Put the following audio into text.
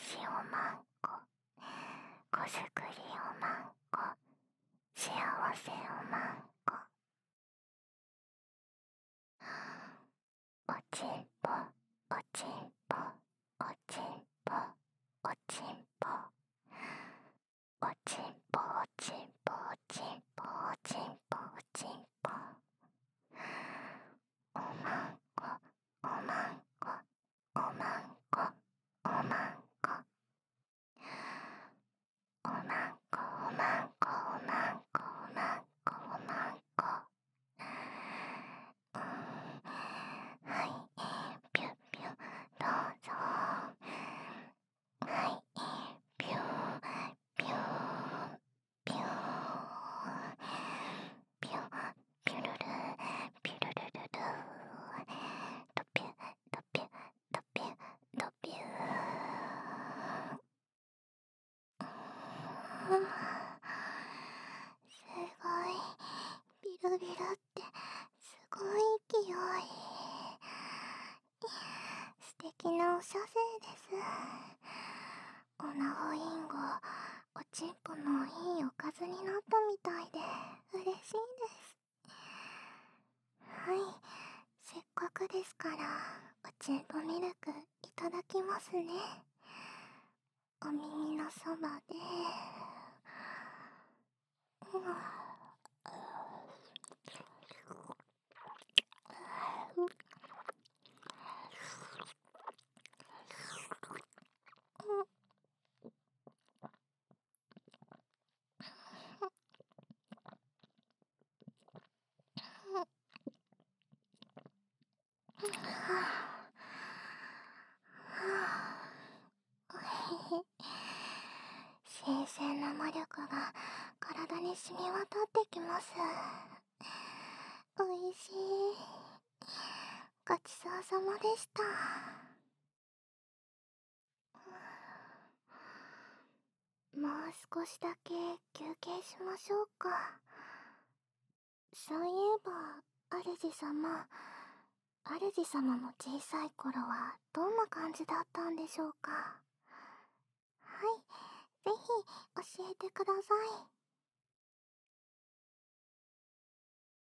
しおまんこ、こすくりおまんこ、幸せおまんこ。おちんぽ、おちんぽ、おちんぽ、おちんぽ、おちんぽ、おちんぽ、おちんぽ、おちんぽ、おちんぽ。おまんこ、おまんこ、おまんこ、おまんこ。おまんこ、おまんこ、おまんこ、おまんこ、おまんこ。はい、ぴゅぴゅ、どうぞ。はい、ぴゅぴゅぴゅぴゅぴゅるる、ぴゅるるるる、とぴゅとぴゅとぴゅとぴゅ。すごい、ビルビルってすごい勢い。素敵なおしゃせいです。オナホインゴ、おちんぽのいいおかずになったみたいで嬉しいです。はい、せっかくですからおちんぽミルクいただきますね。お耳のそばで。新鮮な魔力が体に染み渡ってきます。おいしい。ごちそうさまでした。もう少しだけ休憩しましょうか。そういえば、主様の小さい頃はどんな感じだったんでしょうか。はい、ぜひ教えてください。